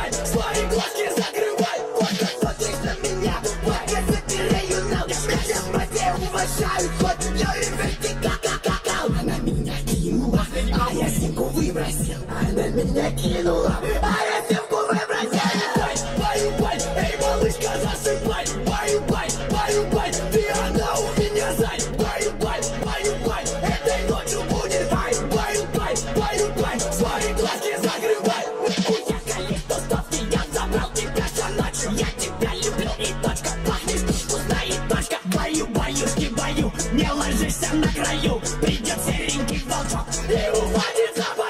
бай, свои глазки закрывай. Вот как смотришь на меня, вот я забираю на меня все уважают, хоть я и вертикал. Она меня кинула, а я симку выбросил. Она меня кинула, а я симку выбросил. Баю-бай, эй, малышка, засыпай. Баю-бай, ты она у меня зай. Баю-бай, этой ночью будет хай. Баю-бай, свои глазки закрывай. Я коллекtor ставки, я забрал тебя за ночью. Я тебя люблю и точка, пахнешь вкусно и точка. Баю-баюшки, баю, не ложишься на краю. Придет серенький волчок и ухватится.